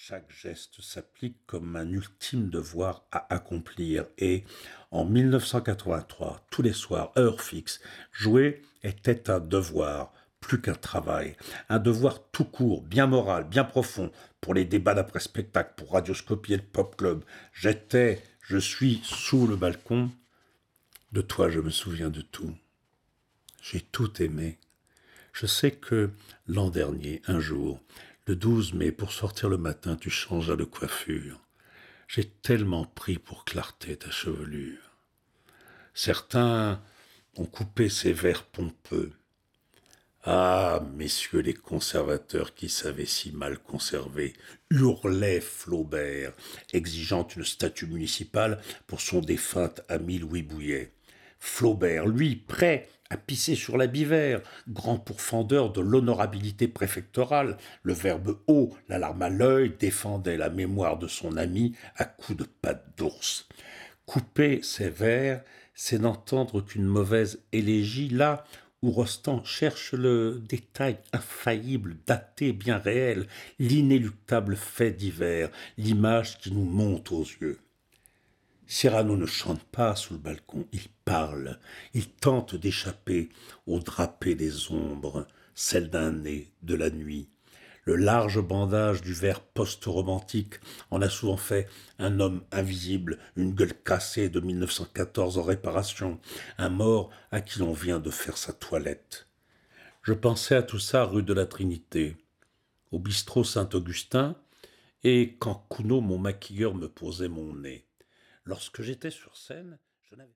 chaque geste s'applique comme un ultime devoir à accomplir. Et en 1983, tous les soirs, heure fixe, jouer était un devoir, plus qu'un travail. Un devoir tout court, bien moral, bien profond, pour les débats d'après-spectacle, pour Radioscopie et le Pop Club. Je suis sous le balcon. De toi, je me souviens de tout. J'ai tout aimé. Je sais que l'an dernier, un jour, le 12 mai, pour sortir le matin, tu changeas de coiffure. J'ai tellement pris pour clarté ta chevelure. Certains ont coupé ces vers pompeux. Ah, messieurs les conservateurs qui savaient si mal conserver, hurlait Flaubert, exigeant une statue municipale pour son défunt ami Louis Bouillet. Flaubert, lui, prêt à pisser sur la bivère, grand pourfendeur de l'honorabilité préfectorale, le verbe haut, la larme à l'œil, défendait la mémoire de son ami à coups de pattes d'ours. Couper ses vers, c'est n'entendre qu'une mauvaise élégie là où Rostand cherche le détail infaillible, daté, bien réel, l'inéluctable fait divers, l'image qui nous monte aux yeux. Cyrano ne chante pas sous le balcon, il parle, il tente d'échapper aux drapés des ombres, celles d'un nez, de la nuit. Le large bandage du vers post-romantique en a souvent fait un homme invisible, une gueule cassée de 1914 en réparation, un mort à qui l'on vient de faire sa toilette. Je pensais à tout ça rue de la Trinité, au bistrot Saint-Augustin, et quand Cuno, mon maquilleur, me posait mon nez. Lorsque j'étais sur scène, je n'avais